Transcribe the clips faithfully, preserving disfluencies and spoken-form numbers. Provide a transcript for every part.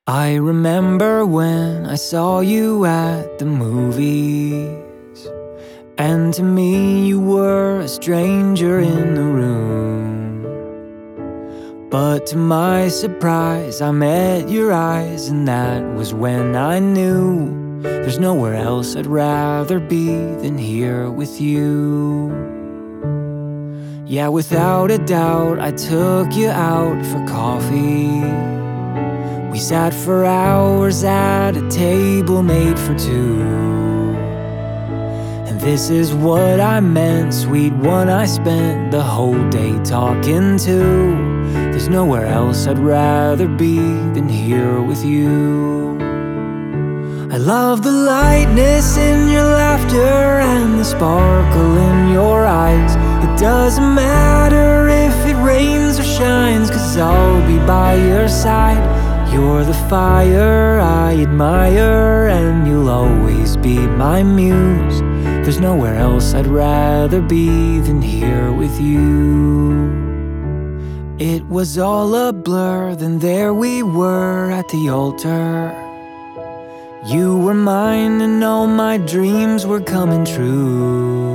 I remember when I saw you at the movies, and to me you were a stranger in the room. But to my surprise, I met your eyes, and that was when I knew there's nowhere else I'd rather be than here with you. Yeah, without a doubt, I took you out for coffee. We sat for hours at a table made for two. And this is what I meant, sweet one, I spent the whole day talking to. There's nowhere else I'd rather be than here with you. I love the lightness in your laughter and the sparkle in your eyes. It doesn't matter if it rains or shines, 'cause I'll be by your side. You're the fire I admire, and you'll always be my muse. There's nowhere else I'd rather be than here with you. It was all a blur, then there we were at the altar. You were mine and all my dreams were coming true.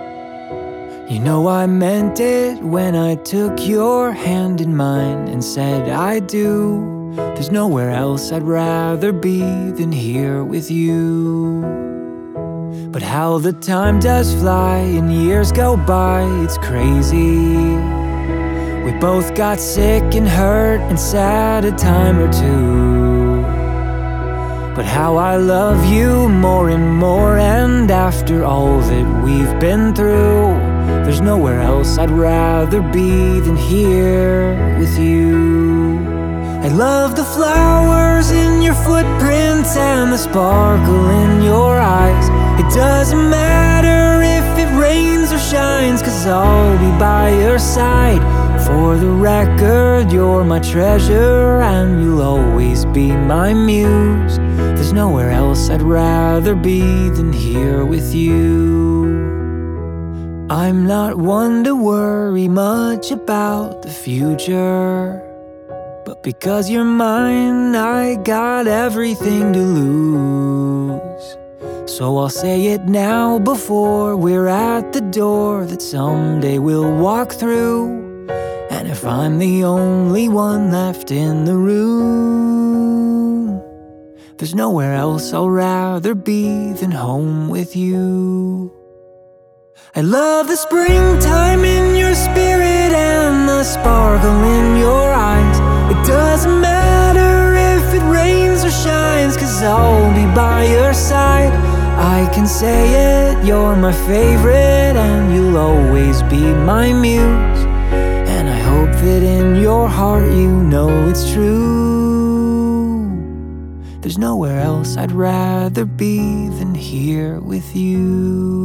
You know I meant it when I took your hand in mine and said I do. There's nowhere else I'd rather be than here with you. But how the time does fly and years go by, it's crazy. We both got sick and hurt and sad a time or two. But how I love you more and more, and after all that we've been through, there's nowhere else I'd rather be than here with you. I love the flowers in your footprints and the sparkle in your eyes. It doesn't matter if it rains or shines, 'cause I'll be by your side. For the record, you're my treasure, and you'll always be my muse. There's nowhere else I'd rather be than here with you. I'm not one to worry much about the future, but because you're mine, I got everything to lose. So I'll say it now before we're at the door that someday we'll walk through. And if I'm the only one left in the room, there's nowhere else I'll rather be than home with you. I love the springtime in your spirit and the sparkle in your eyes. It doesn't matter if it rains or shines, 'cause I'll be by your side. I can say it, you're my favorite, and you'll always be my muse. And I hope that in your heart you know it's true. There's nowhere else I'd rather be than here with you.